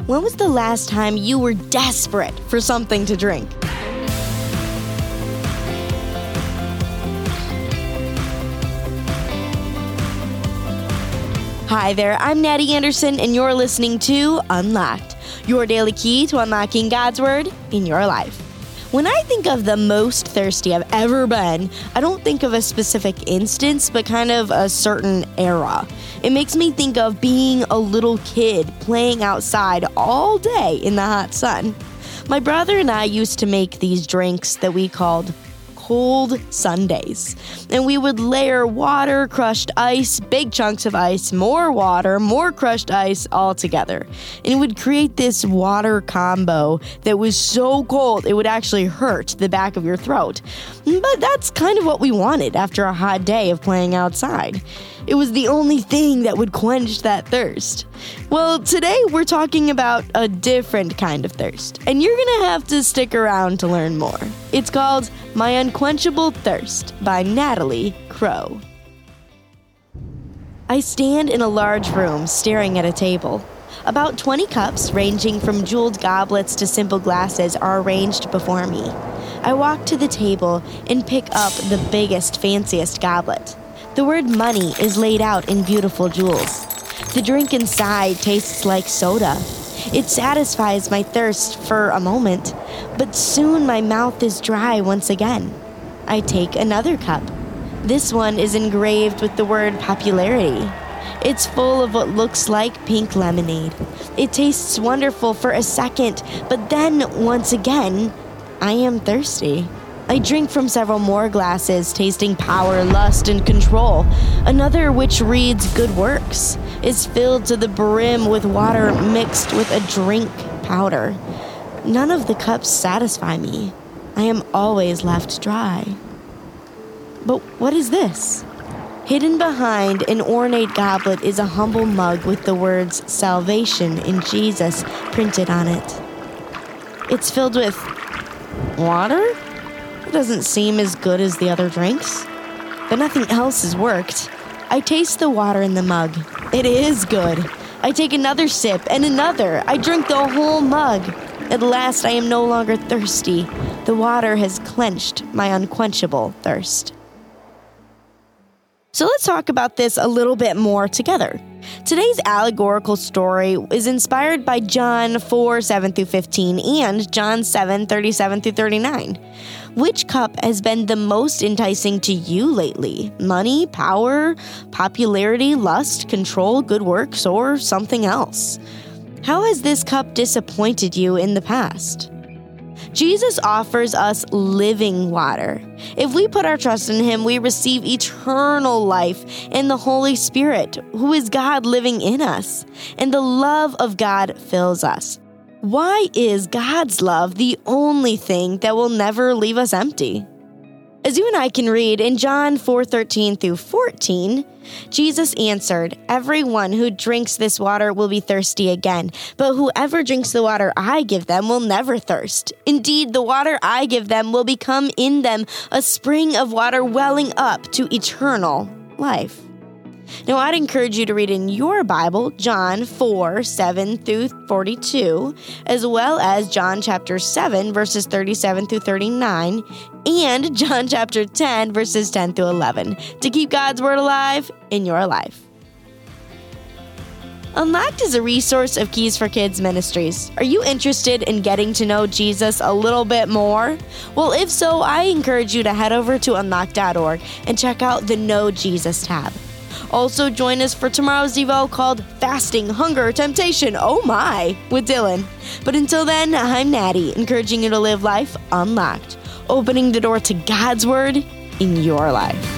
When was the last time you were desperate for something to drink? Hi there, I'm Natty Anderson, and you're listening to Unlocked, your daily key to unlocking God's Word in your life. When I think of the most thirsty I've ever been, I don't think of a specific instance, but kind of a certain era. It makes me think of being a little kid playing outside all day in the hot sun. My brother and I used to make these drinks that we called cold sundaes. And we would layer water, crushed ice, big chunks of ice, more water, more crushed ice all together. And it would create this water combo that was so cold it would actually hurt the back of your throat. But that's kind of what we wanted after a hot day of playing outside. It was the only thing that would quench that thirst. Well, today we're talking about a different kind of thirst, and you're gonna have to stick around to learn more. It's called My Unquenchable Thirst by Natalie Crow. I stand in a large room staring at a table. About 20 cups, ranging from jeweled goblets to simple glasses, are arranged before me. I walk to the table and pick up the biggest, fanciest goblet. The word money is laid out in beautiful jewels. The drink inside tastes like soda. It satisfies my thirst for a moment, but soon my mouth is dry once again. I take another cup. This one is engraved with the word popularity. It's full of what looks like pink lemonade. It tastes wonderful for a second, but then, once again, I am thirsty. I drink from several more glasses, tasting power, lust, and control. Another, which reads good works, is filled to the brim with water mixed with a drink powder. None of the cups satisfy me. I am always left dry. But what is this? Hidden behind an ornate goblet is a humble mug with the words "Salvation in Jesus" printed on it. It's filled with water? It doesn't seem as good as the other drinks, but nothing else has worked. I taste the water in the mug. It is good. I take another sip and another. I drink the whole mug. At last, I am no longer thirsty. The water has quenched my unquenchable thirst. So let's talk about this a little bit more together. Today's allegorical story is inspired by John 4:7-15 and John 7:37-39. Which cup has been the most enticing to you lately? Money, power, popularity, lust, control, good works, or something else? How has this cup disappointed you in the past? Jesus offers us living water. If we put our trust in Him, we receive eternal life and the Holy Spirit, who is God living in us, and the love of God fills us. Why is God's love the only thing that will never leave us empty? As you and I can read in John 4:13-14, Jesus answered, "Everyone who drinks this water will be thirsty again, but whoever drinks the water I give them will never thirst. Indeed, the water I give them will become in them a spring of water welling up to eternal life." Now, I'd encourage you to read in your Bible John 4:7-42, as well as John chapter 7, verses 37-39, and John chapter 10, verses 10-11, to keep God's Word alive in your life. Unlocked is a resource of Keys for Kids Ministries. Are you interested in getting to know Jesus a little bit more? Well, if so, I encourage you to head over to unlocked.org and check out the Know Jesus tab. Also, join us for tomorrow's Devo called Fasting, Hunger, Temptation, Oh My, with Dylan. But until then, I'm Natty, encouraging you to live life unlocked, opening the door to God's Word in your life.